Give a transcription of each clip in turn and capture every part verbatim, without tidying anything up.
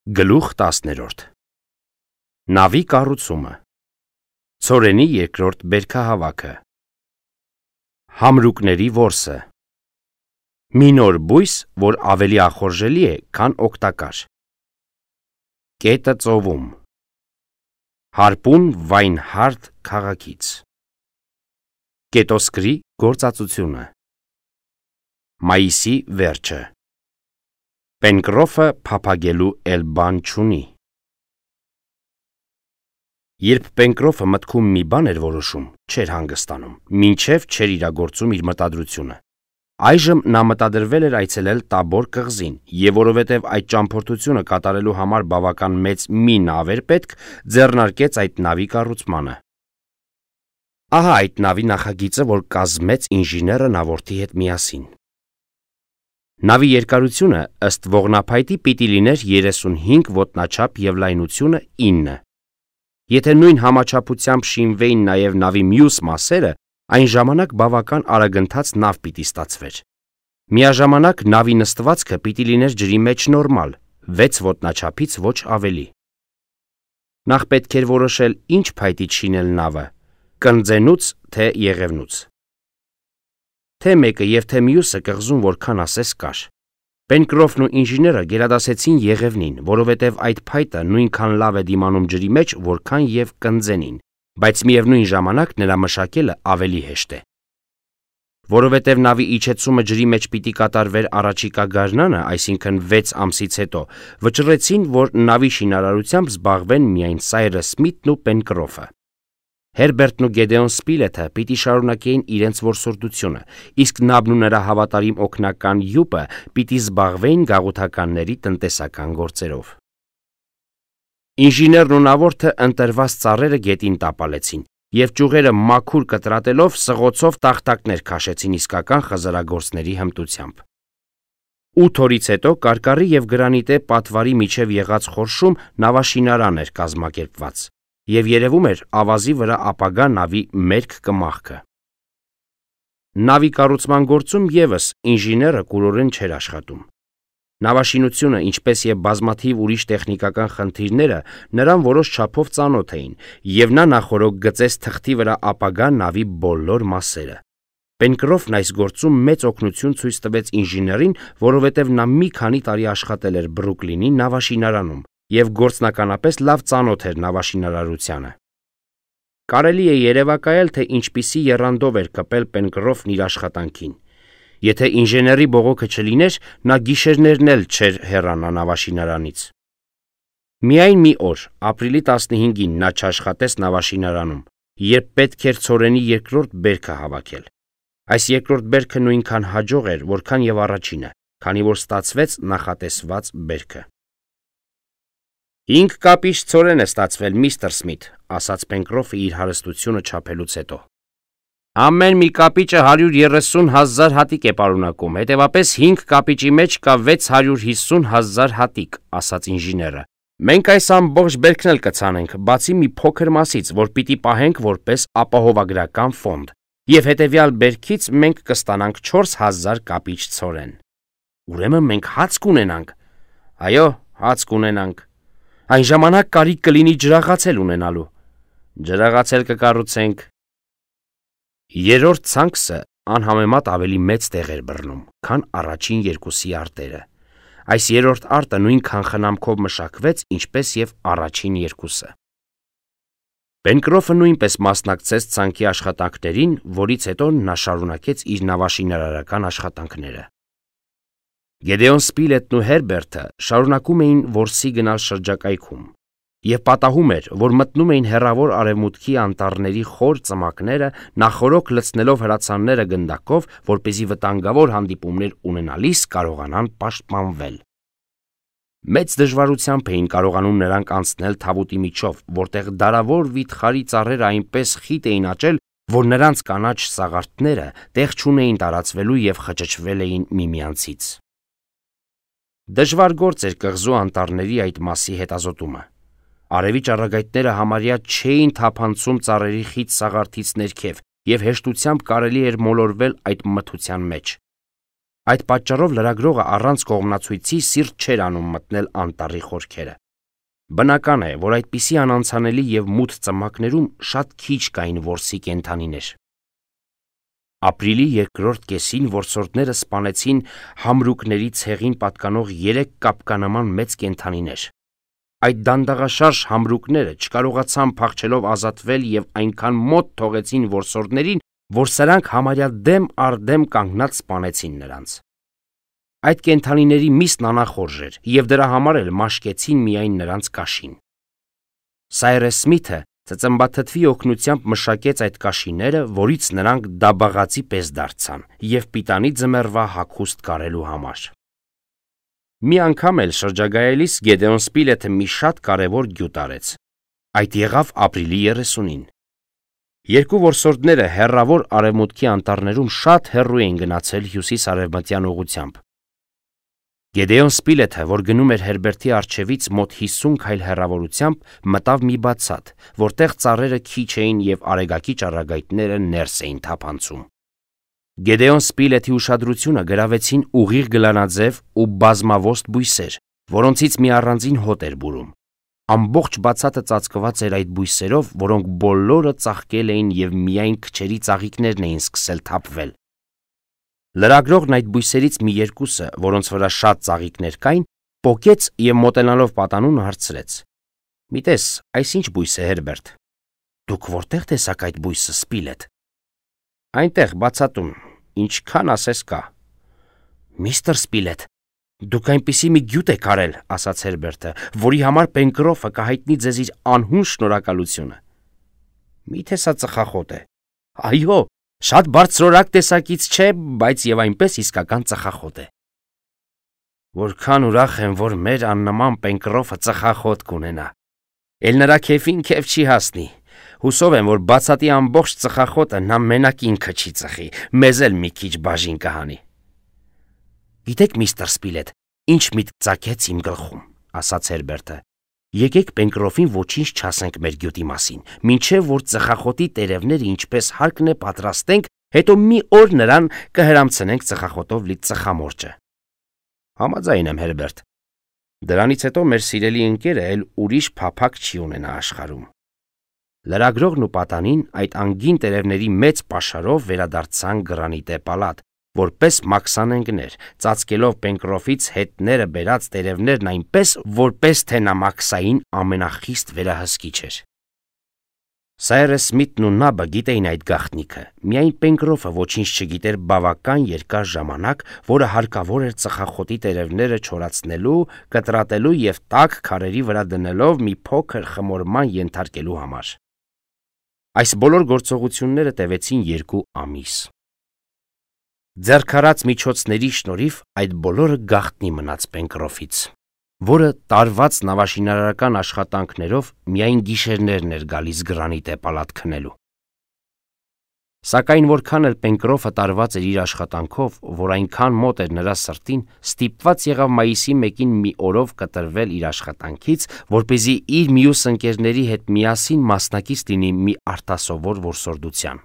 Գլուխ տասներորդ Նավի կառուցումը Ցորենի երկրորդ բերքահավաքը Համրուկների որսը Մի նոր բույս, որ ավելի ախորժելի է, քան օգտակար Կետը ծովում Հարպուն Վայնհարդ քաղաքից Կետոսկրի գործածությունը Մայիսի վերջը Պենկրոֆը փափագելու էլ բան չունի Երբ Պենկրոֆը մտքում մի բան էր որոշում, չէր հանգստանում, մինչև չէր իրագործում իր մտադրությունը։ Այժմ նա մտադրվել էր այցելել Տաբոր կղզին, և որովհետև այդ ճամփորդությունը կատարելու համար բավական մեծ մի նավ էր պետք, ձեռնարկեց այդ նավի կառուցմանը։ Ահա այդ նավի նախագիծը, որ կազմեց ինժեները նավորդի հետ միասին։ Նավի երկարությունը ըստ ողնափայտի պիտի լիներ երեսունհինգ ոտնաչափ և լայնությունը ինը։ Եթե նույն համաչափությամբ շինվեին նաև նավի մյուս մասերը, այն ժամանակ բավական արագընթաց նավ պիտի ստացվեր։ Միաժամանակ նավի նստվածքը պիտի լիներ ջրի մեջ նորմալ, վեց ոտնաչափից ոչ ավելի։ Նախ պետք էր որոշել ինչ փայտից շինել նավը, կնձենուց թե եղևնուց։ Թե մեկը և թե մյուսը կղզում որքան ասես կար։ Պենկրոֆն ու ինժեները գերադասեցին եղևնին, որովհետև այդ փայտը նույնքան լավ է դիմանում ջրի մեջ, որքան և կնձենին, բայց միևնույն ժամանակ նրա մշակելը ավելի հեշտ է։ Որովհետև նավի իջեցումը ջրի մեջ պիտի կատարվեր առաջիկա գարնանը, այսինքն վեց ամսից հետո, վճռեցին, որ նավի շինարարությամբ զբաղվեն միայն Սայրս Սմիթն ու Պենկրոֆը։ Հերբերտն ու Գեդեոն Սպիլեթը պիտի շարունակեին իրենց որսորդությունը, իսկ նավն ու նրա հավատարիմ օգնական Յուպը պիտի զբաղվեին գաղութականների տնտեսական գործերով։ Ինժեներն ու նավորդը ընտրված ծառերը գետին տապալեցին և ճյուղերը մաքուր կտրատելով սղոցով տախտակներ քաշեցին իսկական խզարագործների հմտությամբ։ Ութ օրից հետո կարկառի և գրանիտե պատվարի միջև եղած խորշում նավաշինարան էր կազմակերպված, և երևում էր ավազի վրա ապագա նավի մերկ կմախքը։ Նավի կառուցման գործում ևս ինժեները կուրորեն չէր աշխատում։ Նավաշինությունը, ինչպես և բազմաթիվ ուրիշ տեխնիկական խնդիրները, նրան որոշ չափով ծանոթ էին, և նա նախօրոք գծեց թղթի վրա ապագա նավի բոլոր մասերը։ Պենկրոֆն այս գործում մեծ օգնություն ցույց տվեց ինժեներին, որովհետև նա մի քանի տարի աշխատել էր Բրուկլինի նավաշինարանում և գործնականապես լավ ծանոթ էր նավաշինարարությանը։ Կարելի է երևակայել, թե ինչպիսի եռանդով էր կպել Պենկրոֆն իր աշխատանքին։ Եթե ինժեների բողոքը չլիներ, նա գիշերներն էլ չէր հեռանա նավաշինարանից։ Միայն մի օր, ապրիլի տասնհինգին նա չաշխատեց նավաշինարանում, երբ պետք էր Ցորենի երկրորդ բերքը հավաքել։ Այս երկրորդ բերքը նույնքան հաջող էր, որքան և առաջինը, քանի որ ստացվեց նախատեսված բերքը։ Հինգ կապիչ ցորեն է ստացվել, միստր Սմիթ, ասաց Պենկրոֆը իր հարստությունը չափելուց հետո։ Ամեն մի կապիճը հարյուր երեսուն հազար հատիկ է պարունակում, հետևապես հինգ կապիճի մեջ կա վեց հարյուր հիսուն հազար հատիկ, ասաց ինժեները։ Մենք այս ամբողջ բերքն էլ կցանենք, բացի մի փոքր մասից, որ պիտի պահենք որպես ապահովագրական ֆոնդ, և հետևյալ բերքից մենք կստանանք չորս հազար կապիչ ցորեն։ Ուրեմն մենք հաց կունենանք։ Այո, հաց կունենանք։ Այն ժամանակ կարիք կլինի ջրաղացել ունենալու։ Ջրաղացել կկառուցենք։ Երրորդ ցանքսը անհամեմատ ավելի մեծ տեղ էր բռնում, քան առաջին երկուսի արտերը։ Այս երրորդ արտը նույնքան խնամքով մշակվեց, ինչպես և առաջին երկուսը։ Պենկրոֆը նույնպես մասնակցեց ցանքի աշխատանքներին, որից հետո նա շարունակեց իր նավաշինարարական աշխատանքները։ Գեդեոն Սպիլետն ու Հերբերտը շարունակում էին որսի գնալ շրջակայքում, և պատահում էր, որ մտնում էին հեռավոր արևմուտքի անտառների խոր ծմակները, նախօրոք լցնելով հրացանները գնդակով, որպեսզի վտանգավոր հանդիպումներ ունենալիս կարողանան պաշտպանվել։ Մեծ դժվարությամբ էին կարողանում նրանք անցնել թավուտի միջով, որտեղ դարավոր վիթխարի ծառերը այնպես խիտ էին աճել, որ նրանց կանաչ սաղարթները տեղ չունեին տարածվելու և խճճվել էին միմյանցից։ Դժվար գործ էր կղզու անտառների այդ մասի հետազոտումը։ Արևի ճառագայթները համարյա չէին թափանցում ծառերի խիտ սաղարթից ներքև, և հեշտությամբ կարելի էր մոլորվել այդ մթության մեջ։ Այդ պատճառով լրագրողը առանց կողմնացույցի սիրտ չէր անում մտնել անտառի խորքերը։ Բնական է, որ այդպիսի անանցանելի և մութ ծմակներում շատ քիչ կային որսի կենդանիներ։ Ապրիլի երկրորդ կեսին որսորդները սպանեցին համրուկների ցեղին պատկանող երեք կապկանման մեծ կենդանիներ։ Այդ դանդաղաշարժ համրուկները չկարողացան փախչելով ազատվել և այնքան մոտ թողեցին որսորդներին, որ սրանք համարյա դեմ առ դեմ կանգնած սպանեցին նրանց։ Այդ կենդանիների միսն անախորժ էր, և դրա համար էլ մաշկեցին միայն նրանց կաշին։ Սայրես Սմիթը ծծմբաթթվի օգնությամբ մշակեց այդ կաշիները, որից նրանք դաբաղացի պես դարձան և պիտանի ձմեռվա հագուստ կարելու համար։ Մի անգամ էլ շրջագայելիս Գեդեոն Սպիլեթը մի շատ կարևոր գյուտ արեց։ Այդ եղավ ապրիլի երեսունին։ Երկու որսորդները հեռավոր արևմուտքի անտառներում շատ հեռու էին գնացել հյուսիս-արևմտյան ուղղությամբ։ Գեդեոն Սպիլեթը, որ գնում էր Հերբերտի առջևից մոտ հիսուն քայլ հեռավորությամբ, մտավ մի բացատ, որտեղ ծառերը քիչ էին և արեգակի ճառագայթները ներս էին թափանցում։ Գեդեոն Սպիլեթի ուշադրությունը գրավեցին ուղիղ գլանաձև ու բազմավորստ բույսեր, որոնցից մի առանձին հոտ էր բուրում։ Ամբողջ բացատը ծածկված էր այդ բույսերով, որոնք բոլորը ծաղկել էին և միայն քչերի ծաղիկներն էին սկսել թափվել։ Լրագրողն այդ բույսերից մի երկուսը, որոնց վրա շատ ծաղիկներ կային, պոկեց և մոտենալով պատանուն հարցրեց. «Մի տես, այս ինչ բույս է, Հերբերտ»։ «Դուք որտեղ տեսաք այդ բույսը, Սպիլեթ»։ «Այնտեղ, բացատում, ինչքան ասես կա»։ «Միստր Սպիլեթ, դուք այնպիսի մի գյուտ եք արել», ասաց Հերբերտը, «որի համար Պենկրոֆը կհայտնի ձեզ իր անհուն շնորհակալությունը»։ «Մի՞թե սա ծխախոտ է»։ «Այո, շատ բարձրորակ տեսակից չէ, բայց և այնպես իսկական ծխախոտ է»։ «Որքան ուրախ եմ, որ մեր աննման Պենկրոֆը ծխախոտ կունենա։ Էլ նրա քեֆին քեֆ չի հասնի։ Հուսով եմ, որ բացատի ամբողջ ծխախոտը նա մենակ ինքը չի ծխի, մեզ էլ մի քիչ բաժին կհանի»։ «Գիտեք, միստր Սպիլեթ, ինչ միտք ծագեց իմ գլխում», ասաց Հերբերտը։ «Եկեք Պենկրոֆին ոչինչ չասենք մեր գյուտի մասին, մինչև որ ծխախոտի տերևները ինչպես հարկն է պատրաստենք, հետո մի օր նրան կհրամցնենք ծխախոտով լի ծխամորճը»։ «Համաձայն եմ, Հերբերտ։ Դրանից հետո մեր սիրելի ընկերը էլ ուրիշ փափակ չի ունենա աշխարհում»։ Լրագրողն ու պատանին այդ անգին տերևների մեծ պաշարով վերադարձան Գրանիտե պալատ, որպես մաքսանենգներ, ծածկելով Պենկրոֆից հետները բերած տերևներն այնպես, որպես թե նա մաքսային ամենախիստ վերահսկիչ էր։ Սայրես Սմիթն ու Նաբը գիտեին այդ գաղտնիքը, միայն Պենկրոֆը ոչինչ չգիտեր բավական երկար ժամանակ, որը հարկավոր էր ծխախոտի տերևները չորացնելու, կտրատելու և տաք քարերի վրա դնելով մի փոքր խմորման ենթարկելու համար։ Այս բոլոր գործողությունները տևեցին երկու ամիս։ Ձեռք առած միջոցների շնորհիվ այդ բոլորը գաղտնի մնաց Պենկրոֆից, որը տարված նավաշինարարական աշխատանքներով միայն գիշերներն էր գալիս Գրանիտե պալատ քնելու։ Սակայն որքան էլ Պենկրոֆը տարված էր իր աշխատանքով, որ այնքան մոտ էր նրա սրտին, ստիպված եղավ մայիսի մեկին մի օրով կտրվել իր աշխատանքից, որպեսզի իր մյուս ընկերների հետ միասին մասնակից լինի մի արտասովոր որսորդության։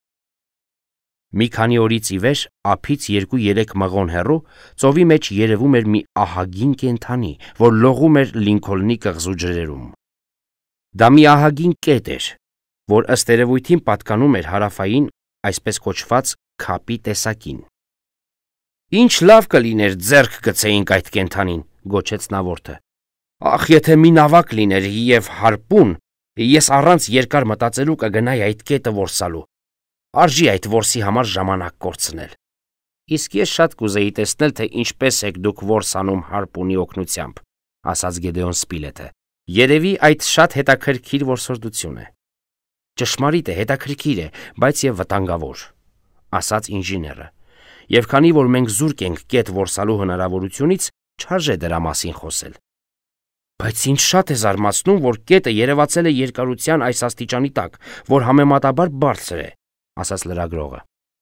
Մի քանի օրից ի վեր, ափից երկու-երեք մղոն հեռու, ծովի մեջ երևում էր մի ահագին կենդանի, որ լողում էր Լինքոլնի կղզու ջրերում։ Դա մի ահագին կետ էր, որ ըստ երևույթին պատկանում էր հարավային, այսպես կոչված քապի տեսակին։ «Ինչ լավ կլիներ ձեռք գցեինք այդ կենդանին», գոչեց նավորդը։ «Ախ, եթե մի նավակ լիներ և հարպուն, ես առանց երկար մտածելու կգնայի այդ կետը որսալու։ Արժի այդ որսի համար ժամանակ կորցնել։ Իսկ ես շատ կուզեի տեսնել, թե ինչպես եք դուք որս անում հարպունի օգնությամբ», ասաց Գեդեոն Սպիլեթը։ «Երևի այդ շատ հետաքրքիր որսորդություն է»։ «Ճշմարիտ է, հետաքրքիր է, բայց և վտանգավոր», ասաց ինժեները։ «Եվ քանի որ մենք զուրկ ենք կետ որսալու հնարավորությունից, չարժե դրա մասին խոսել»։ «Բայց ինձ շատ է զարմացնում, որ կետը երևացել է երկարության այս աստիճանի տակ, որ համեմատաբար բարձր է», ասաց լրագրողը։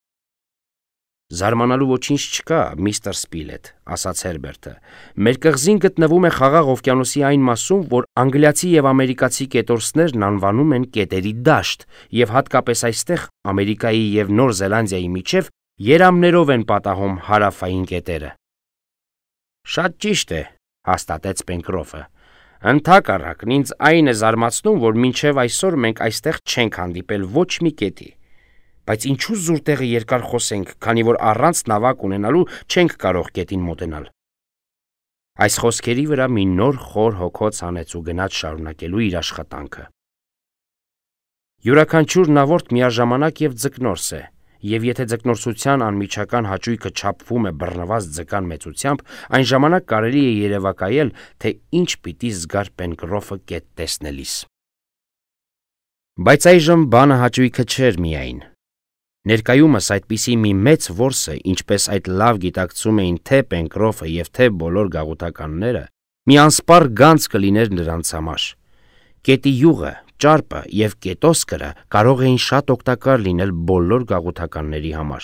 «Զարմանալու ոչինչ չկա, միստր Սպիլեթ», ասաց Հերբերտը։ «Մեր կղզին գտնվում է Խաղաղ օվկիանոսի այն մասում, որ անգլիացի և ամերիկացի կետորսներն անվանում են կետերի դաշտ, և հատկապես այստեղ Ամերիկայի և Նոր Զելանդիայի միջև երամներով են պատահում հարավային կետերը։ Շատ ճիշտ է, հաստատեց Պենկրոֆը։ Ընդհակառակն ինձ այն է զարմացնում, որ մինչև այսօր մենք այստեղ չենք հանդիպել ոչ մի կետի։ Բայց ինչու զուր տեղը երկար խոսենք, քանի որ առանց նավակ ունենալու չենք կարող կետին մոտենալ։ Այս խոսքերի վրա մի նոր խոր հոգոց հանեց ու գնաց շարունակելու իր աշխատանքը։ Յուրաքանչյուր նավորդ միաժամանակ եւ ձկնորս է, եւ եթե ձկնորսության անմիջական հաճույքը չափվում է բռնված ձկան մեծությամբ, այն ժամանակ կարելի է երևակայել, թե ինչ պիտի զգար Պենկրոֆը կետ տեսնելիս։ Բայց այժմ բանը հաճույքը չէր միայն։ Ներկայումս այդպիսի մի մեծ որսը, ինչպես այդ լավ գիտակցում էին թե Պենկրոֆը եւ թե բոլոր գաղութականները, մի անսպառ գանձ կլիներ նրանց համար։ Կետի յուղը, ճարպը եւ կետոսկրը կարող էին շատ օգտակար լինել բոլոր գաղութականների համար։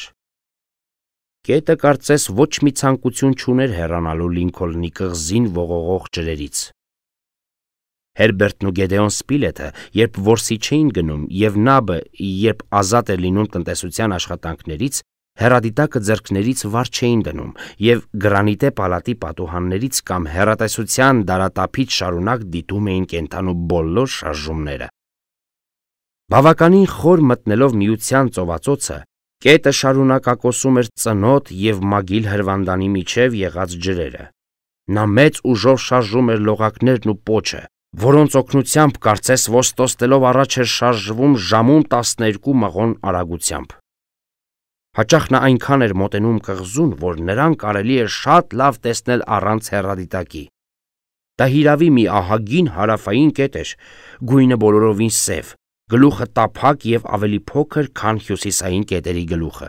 Կետը կարծես ոչ մի ցանկություն չուներ հեռանալու Լինքոլնի կղզին ողողող ջրերից։ Հերբերտն ու Գեդեոն Սպիլեթը, երբ որսի չէին գնում, եւ Նաբը, երբ ազատ էր լինում տնտեսության աշխատանքներից, հեռադիտակը ձեռքներից վար չէին դնում, եւ գրանիտե պալատի պատուհաններից կամ հեռատեսության դարատափից շարունակ դիտում էին կենդանու բոլոր շարժումները։ Բավականին խոր մտնելով միության ծովածոցը, կետը շարունակակոսում էր ծնոտ եւ մագիլ հրվանդանի միջև եղած ջրերը։ Նա մեծ ուժով շարժում էր լողակներն ու պոչը, որոնց օգնությամբ կարծես ոստոստելով առաջ էր շարժվում ժամում տասներկու մղոն արագությամբ։ Հաճախ նա այնքան էր մոտենում կղզուն, որ նրան կարելի էր շատ լավ տեսնել առանց հեռադիտակի։ Դա հիրավի մի ահագին հարավային կետ էր, գույնը բոլորովին սև, գլուխը տափակ եւ ավելի փոքր, քան հյուսիսային կետերի գլուխը։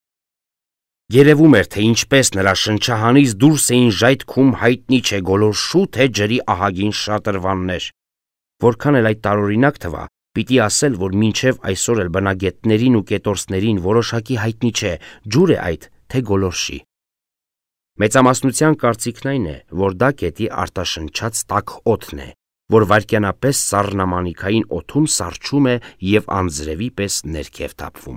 Երևում էր, թե ինչպես նրա շնչահանից դուրս էին ժայթքում հայտնի չէ գոլորշու թե ջրի ահագին շատրվաններ։ Որքան էլ այդ տարօրինակ թվա, պիտի ասել, որ մինչև այսօր էլ բնագետներին ու կետորսներին որոշակի հայտնի չէ, ջուր է այդ, թե գոլորշի։ Մեծամասնության կարծիքն այն է, որ դա կետի արտաշնչած տաք օդն է, որ վայրկյանապես սառնամանիքային օդում սառչում է եւ անձրևի պես ներքև թափվում։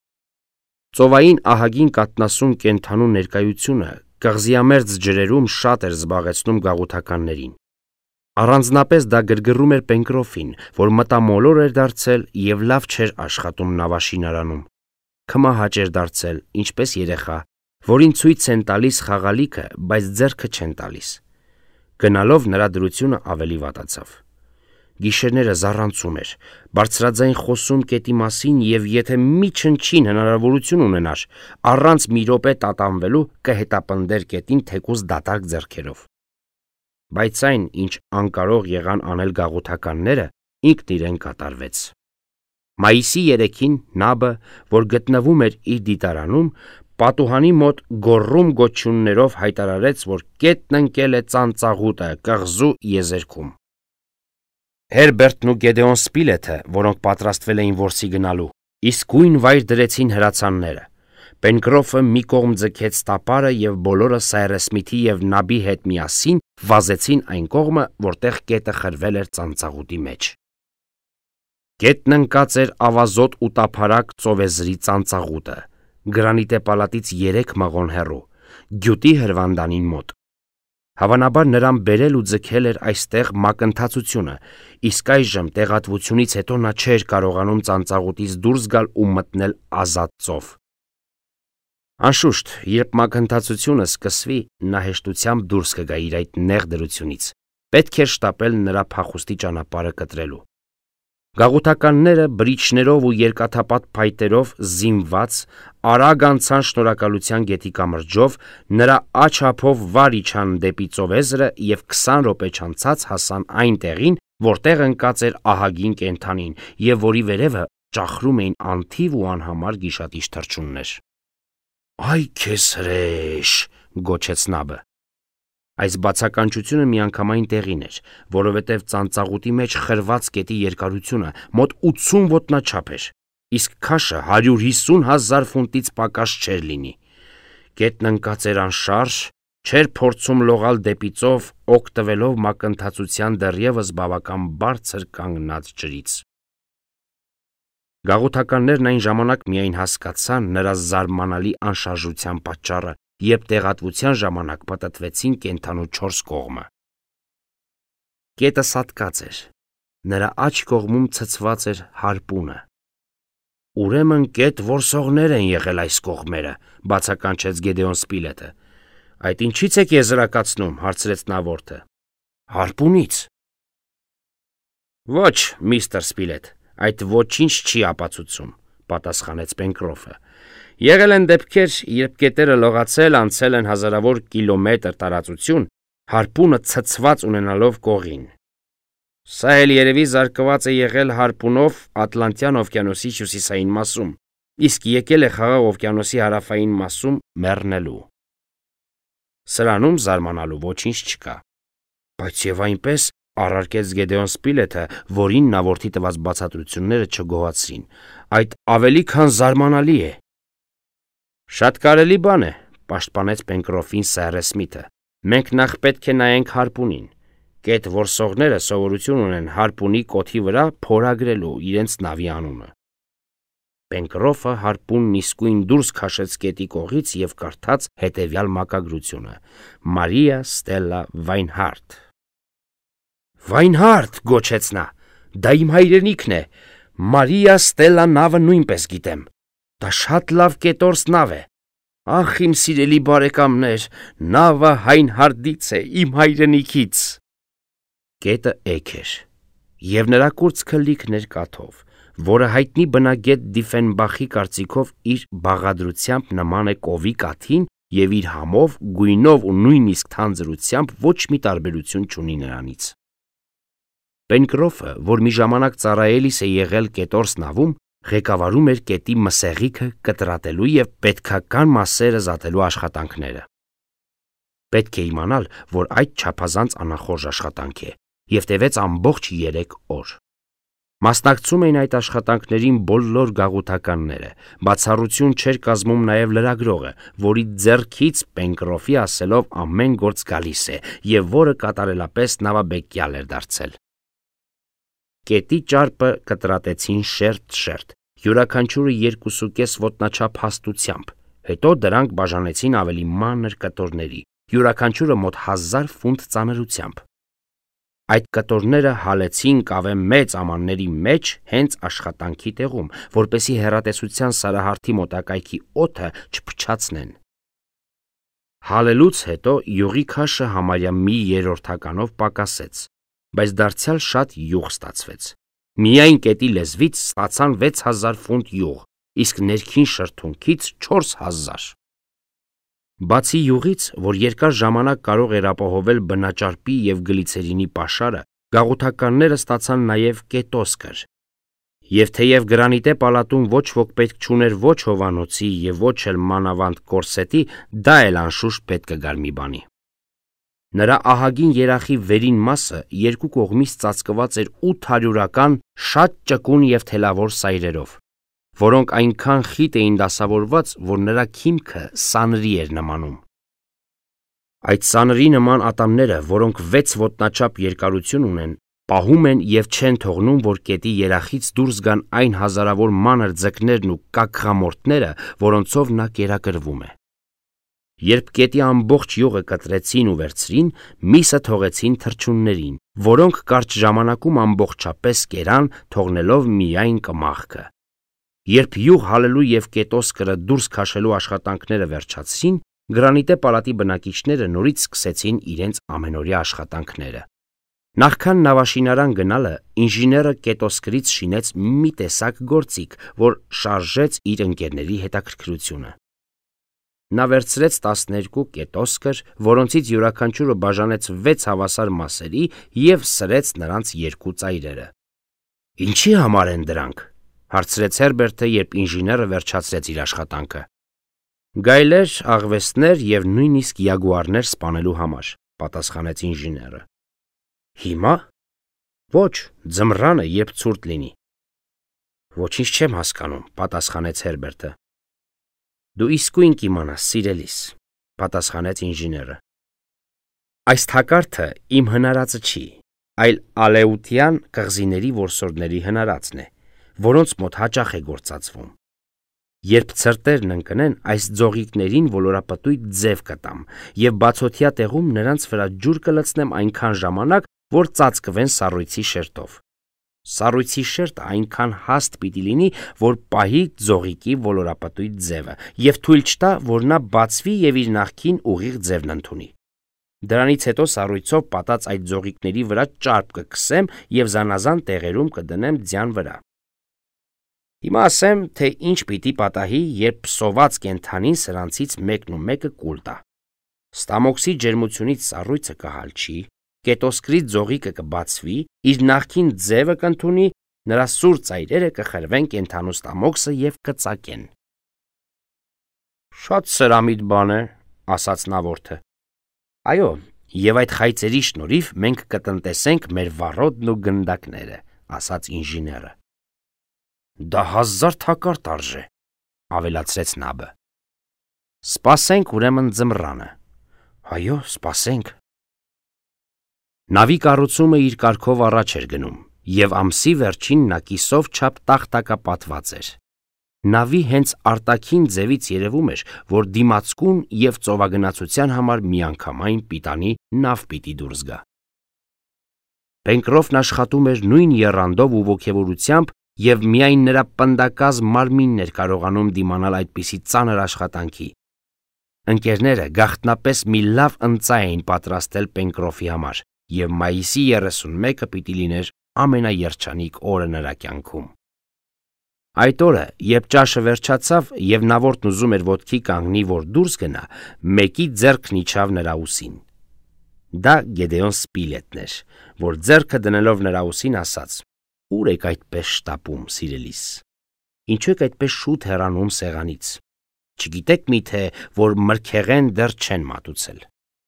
Ծովային ահագին կատնասուն կենդանու ներկայությունը կղզիամերձ ջրերում շատ էր զբաղեցնում գաղութականներին։ Առանձնապես դա գրգռում էր Պենկրոֆին, որ մտամոլոր էր դարձել եւ լավ չէր աշխատում նավաշինարանում։ Քմահաճ էր դարձել, ինչպես երեխա, որին ցույց են տալիս խաղալիքը, բայց ձեռքը չեն տալիս։ Գնալով նրա դրությունը ավելի վատացավ։ Գիշերները զառանցում էր, բարձրաձայն խոսում կետի մասին եւ եթե մի չնչին հնարավորություն ունենար, առանց մի րոպե տատանվելու կհետապնդեր կետին թեկուզ դատարկ ձեռքերով։ Բայց այն, ինչ անկարող եղան անել գաղութականները, ինքն իրեն կատարվեց։ Մայիսի երեքին Նաբը, որ գտնվում էր իր դիտարանում, պատուհանի մոտ գոռում գոչյուններով հայտարարեց, որ կետն ընկել է ծանծաղուտը կղզու եզերքում։ Հերբերտն ու Գեդեոն Սպիլեթը, որոնք պատրաստվել էին որսի գնալու, իսկույն վայր դրեցին հրացանները։ Պենկրոֆը մի կողմ ձգեց տապարը եւ բոլորը Սայրես Սմիթի եւ Նաբի հետ միասին վազեցին այն կողմը, որտեղ կետը խրվել էր ծանծաղուտի մեջ։ Կետն ընկած էր ավազոտ ու տափարակ ծովեզրի ծանծաղուտը, գրանիտե պալատից երեք մղոն հեռու, գյուտի հրվանդանին մոտ։ Հավանաբար նրան բերել ու ձգել էր այստեղ մակընթացությունը, իսկ այժմ տեղատվությունից հետո նա չէր կարողանում ծանծաղուտից դուրս գալ ու մտնել ազատ ծով։ Անշուշտ, երբ մակընթացությունը սկսվի, նա հեշտությամբ դուրս կգա իր այդ նեղ դրությունից։ Պետք էր շտապել նրա փախուստի ճանապարհը կտրելու։ Գաղութականները բրիչներով ու երկաթապատ փայտերով զինված արագ անցան Շնորհակալության գետի կամրջով, նրա աչափով վար իջան դեպի ծովեզրը եւ քսան րոպե չանցած հասան այն տեղին, որտեղ ընկած էր ահագին կենդանին եւ որի վերևը ճախրում էին անթիվ ու անհամար գիշատիչ թռչուններ։ «Այ քեզ հրեշ», գոչեց Նաբը։ Այս բացականչությունը միանգամայն տեղին էր, որովհետև ծանծաղուտի մեջ խրված կետի երկարությունը մոտ ութսուն ոտնաչափ էր, իսկ քաշը հարյուր հիսուն հազար ֆունտից պակաս չէր լինի։ Կետն ընկած էր անշարժ, չէր փորձում լողալ դեպի ծով, օգտվելով մակընթացության դեռևս բավական բարձր կանգնած ջրից։ Գաղութականներն այն ժամանակ միայն հասկացան նրա զարմանալի անշարժության պատճառը, երբ տեղատվության ժամանակ պտտվեցին կենդանու չորս կողմը։ Կետը սատկած էր, նրա աջ կողմում ցցված էր հարպունը։ Ուրեմն կետ որսողներ են եղել այս կողմերը, բացականչեց Գեդեոն Սպիլետը։ Այդ ինչի՞ց եք եզրակացնում, հարցրեց նա որդը։ Հարպունից։ Ոչ, միստր Սպիլետ, այդ ոչինչ չի ապացուցում, պատասխանեց Պենկրոֆը։ Եղել են դեպքեր, երբ կետերը լողացել, անցել են հազարավոր կիլոմետր տարածություն, հարպունը ցցված ունենալով կողին։ Սա էլ երևի զարկված է եղել հարպունով Ատլանտյան օվկիանոսի հյուսիսային մասում, իսկ եկել է Խաղաղ օվկիանոսի հարավային մասում մեռնելու։ Սրանում զարմանալու ոչինչ չկա։ Բայց եւ այնպես, առարկեց Գեդեոն Սպիլետը, որին նա որդի տված բացատրությունները չգոհացրին, այդ ավելի քան զարմանալի է։ Շատ կարելի բան է, պաշտպանեց Պենկրոֆին Սերը Սմիթը։ Մենք նախ պետք է նայենք հարպունին։ Կետ որսողները սովորություն ունեն հարպունի կոթի վրա փորագրելու իրենց նավի անունը։ Պենկրոֆը հարպունն իսկույն դուրս քաշեց կետի կողից եւ կարդաց հետեւյալ մակագրությունը. Մարիա Ստելլա Վայնհարտ։ Վայնհարտ, գոչեց նա, դա իմ հայրենիքն է։ Մարիա Ստելլա նավը նույնպես գիտեմ։ Դա շատ լավ կետորս նավ է։ Ախ, իմ սիրելի բարեկամներ, նավը Վայնհարտից է, իմ հայրենիքից։ Կետը էգ էր, եւ նրա կուրծքը լիքն էր կաթով, որը հայտնի բնագետ Դիֆենբախի կարծիքով իր բաղադրությամբ նման է կովի կաթին եւ իր համով, գույնով ու նույնիսկ թանձրությամբ ոչ մի տարբերություն չունի նրանից։ Պենկրոֆը, որ մի ժամանակ ծառայելիս է եղել կետորս նավում, ղեկավարում էր կետի մսեղիքը կտրատելու եւ պետքական մասերը զատելու աշխատանքները։ Պետք է իմանալ, որ այդ չափազանց անախորժ աշխատանք է, եւ տևեց ամբողջ երեք օր։ Մասնակցում էին այդ աշխատանքներին բոլոր գաղութականները, բացառություն չէր կազմում նաև լրագրողը, որի ձեռքից Պենկրոֆի ասելով ամեն գործ գալիս է եւ որը կատարելապես նավաբեկյալ էր դարձել։ Կետի ճարպը կտրատեցին շերտ-շերտ, յուրաքանչյուրը երկուսուկես ոտնաչափ հաստությամբ, հետո դրանք բաժանեցին ավելի մանր կտորների, յուրաքանչյուրը մոտ հազար ֆունտ ծանրությամբ։ Այդ կտորները հալեցին կավե մեծ ամանների մեջ հենց աշխատանքի տեղում, որպեսի հեռատեսության սարահարթի մոտակայքի օդը չփչացնեն։ Հալելուց հետո յուղի քաշը համարյա մի երրորդականով պակասեց, բայց դարձյալ շատ յուղ ստացվեց։ Միայն կետի լեզվից ստացան վեց հազար ֆունտ յուղ, իսկ ներքին շրթունքից չորս հազար։ Բացի յուղից, որ երկար ժամանակ կարող էր ապահովել բնաճարպի եւ գլիցերինի պաշարը, գաղութականները ստացան նաեւ կետոսկր։ Եվ թեև գրանիտե պալատում ոչ ոք պետք չուներ ոչ հովանոցի եւ ոչ էլ մանավանդ կորսետի, դա էլ անշուշտ պետք կգար մի բանի։ Նրա ահագին երախի վերին մասը երկու կողմից ծածկված էր ութ հարյուրական շատ ճկուն եւ թելավոր սայրերով, որոնք այնքան խիտ էին դասավորված, որ նրա քիմքը սանրի էր նմանում։ Այդ սանրի նման ատամները, որոնք վեց ոտնաչափ երկարություն ունեն, պահում են եւ չեն թողնում, որ կետի երախից դուրս գան այն հազարավոր մանր ձկներն ու կակղամորտները, որոնցով նա կերակրվում է։ Երբ կետի ամբողջ յուղը կտրեցին ու վերցրին, միսը թողեցին թռչուններին, որոնք կարճ ժամանակում ամբողջապես կերան, թողնելով միայն կմախքը։ Երբ յուղ հալելու եւ կետոսկրը դուրս քաշելու աշխատանքները վերջացրին, գրանիտե պալատի բնակիչները նորից սկսեցին իրենց ամենօրյա աշխատանքները։ Նախքան նավաշինարան գնալը, ինժեները կետոսկրից շինեց մի տեսակ գործիք, որ շարժեց իր ընկերների հետաքրքրությունը։ Նա վերցրեց տասներկու կետոսկր, որոնցից յուրաքանչյուրը բաժանեց վեց հավասար մասերի եւ սրեց նրանց երկու ծայրերը։ Ինչի համար են դրանք, հարցրեց Հերբերտը, երբ ինժեները վերջացրեց իր աշխատանքը։ Գայլեր, աղվեսներ եւ նույնիսկ յագուարներ սպանելու համար, պատասխանեց ինժեները։ Հիմա? Ոչ, ձմռանը, երբ ցուրտ լինի։ Ոչինչ չեմ հասկանում, պատասխանեց Հերբերտը։ Դու իսկույն կիմանաս, սիրելիս, պատասխանեց ինժեները։ Այս թակարդը իմ հնարածը չի, այլ Ալեուտյան կղզիների որսորդների հնարածն է, որոնց մոտ հաճախ է գործածվում։ Երբ ցրտերն ընկնեն, այս ձողիկներին ոլորապտույտ ձև կտամ եւ բացօթյա տեղում նրանց վրա ջուր կլցնեմ այնքան ժամանակ, որ ծածկվեն սառույցի շերտով։ Սառույցի շերտը այնքան հաստ պիտի լինի, որ պահի ձողիկի ոլորապտույտ ձևը եւ թույլ չտա, որ նա բացվի եւ իր նախքին ուղիղ ձևն ընդունի։ Դրանից հետո սառույցով պատած այդ ձողիկների վրա ճարպ կքսեմ եւ զանազան տեղերում կդնեմ ձյան վրա։ Հիմա ասեմ, թե ինչ պիտի պատահի, երբ սոված կենդանին սրանցից մեկն ու մեկը կուլ տա։ Ստամոքսի ջերմությունից սառույցը կհալչի, կետոսկրի ձողիկը կբացվի, իր նախքին ձևը կընդունի, նրա սուր ծայրերը կխրվեն կենդանու ստամոքսը եւ կծակեն։ Շատ սրամիտ բան է, ասաց նավորդը։ Այո, եւ այդ խայծերի շնորհիվ մենք կտնտեսենք մեր վառոդն ու գնդակները, ասաց ինժեները։ Դա հազար թակարդ արժե, ավելացրեց նաբը։ Սպասենք ուրեմն ձմռանը։ Այո, սպասենք։ Նավի կառուցումը իր կարգով առաջ էր գնում, եւ ամսի վերջին նա կիսով չափ տախտակապատված էր։ Նավի հենց արտաքին ձևից երևում էր, որ դիմացկուն եւ ծովագնացության համար միանգամայն պիտանի նավ պիտի դուրս գա։ Պենկրոֆն աշխատում էր նույն եռանդով ու ոգևորությամբ, եւ միայն նրա պնդակազմ մարմինն էր կարողանում դիմանալ այդպիսի ծանր աշխատանքի։ Ընկերները գաղտնապես մի լավ ընծա էին պատրաստել Պենկրոֆի համար, եւ մայիսի երեսունմեկը պիտի լիներ ամենաերջանիկ օրը նրա կյանքում։ Այդ օրը, երբ ճաշը վերջացավ եւ նավորդն ուզում էր ոտքի կանգնի, որ դուրս գնա, մեկի ձեռքն իջավ նրա ուսին։ Դա Գեդեոն Սպիլետն էր, որ ձեռքը դնելով նրա ուսին ասաց. Ուր եք այդպես շտապում, սիրելիս։ Ինչու եք այդպես շուտ հեռանում սեղանից։ Չգիտեք միթե, որ մրգեղեն դեռ չեն մատուցել։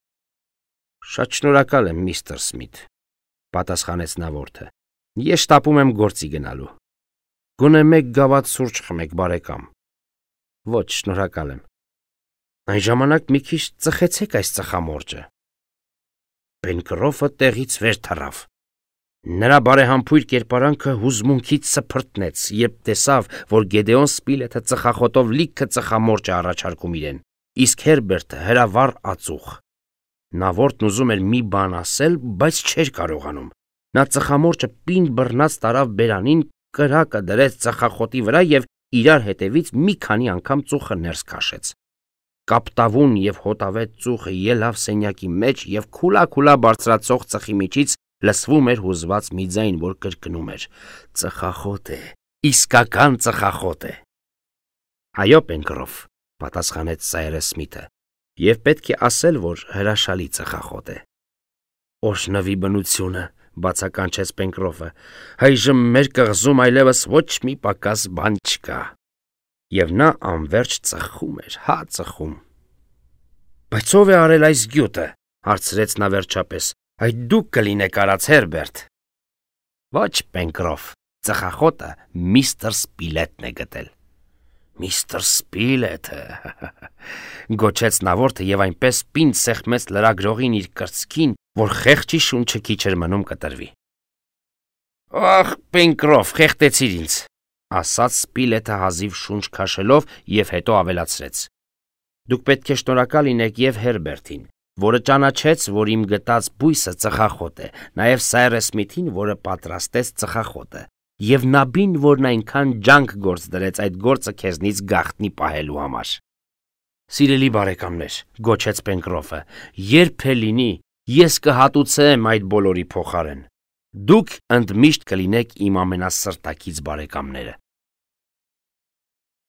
Շատ շնորհակալ եմ, միստր Սմիթ, պատասխանեց նավորդը։ Ես շտապում եմ գործի գնալու։ Գոնե մեկ գավաթ սուրճ խմեք, բարեկամ։ Ոչ, շնորհակալ եմ։ Այն ժամանակ մի քիչ ծխեցեք այս ծխամորճը։ Պենկրոֆը տեղից վեր թռավ։ Նրա բարեհամբույր կերպարանքը հուզմունքից սփռտնեց, երբ տեսավ, որ Գեդեոն Սպիլետը ծխախոտով լիքը ծխամորճ է առաջարկում իրեն, իսկ Հերբերտը հրավառ ածուխ։ Նավորդն ուզում էր մի բան ասել, բայց չէր կարողանում։ Նա ծխամորճը պինդ բռնած տարավ բերանին, կրակը դրեց ծխախոտի վրա եւ իրար հետևից մի քանի անգամ ծուխը ներս քաշեց։ Կապտավուն եւ հոտավետ ծուխը ելավ սենյակի մեջ եւ քուլա-քուլա բարձրացող ծխի միջից լսվում էր հուզված մի ձայն, որ կրկնում էր. Ծխախոտ է, իսկական ծխախոտ է։ Այո, Պենկրոֆ, պատասխանեց Սայրես Սմիթը, եւ պետք է ասել, որ հրաշալի ծխախոտ է։ Օրհնվի բնությունը, բացականչեց Պենկրոֆը, այժմ մեր կղզում այլևս ոչ մի պակաս բան չկա։ Եվ նա անverջ ծխում էր, հա ծխում։ Բայց ով է արել այս գյուտը, հարցրեց նա վերջապես։ Այդ դուք կլինեք արած, Հերբերտ։ Ոչ, Պենկրոֆ, ծխախոտը միստր Սպիլետն է գտել։ Միստր Սպիլետը, գոչեց նավորդը եւ այնպես պինդ սեղմեց լրագրողին իր կրծքին, որ խեղճի շունչը քիչ էր մնում կտրվի։ Ախ, Պենկրոֆ, խեղտեցիր ինձ, ասաց Սպիլետը հազիվ շունչ քաշելով եւ հետո ավելացրեց. Դուք պետք է շնորհակալ լինեք եւ Հերբերտին, որը ճանաչեց, որ իմ գտած բույսը ծխախոտ է, նաեւ Սայրես Սմիթին, որը պատրաստեց ծխախոտը, եւ Նաբին, որն այնքան ջանք գործ դրեց այդ գործը քեզնից գաղտնի պահելու համար։ Սիրելի բարեկամներ, գոչեց Պենկրոֆը, երբ է լինի, ես կհատուցեմ այդ բոլորի փոխարեն։ Դուք ընդմիշտ կլինեք իմ ամենասրտակից բարեկամները։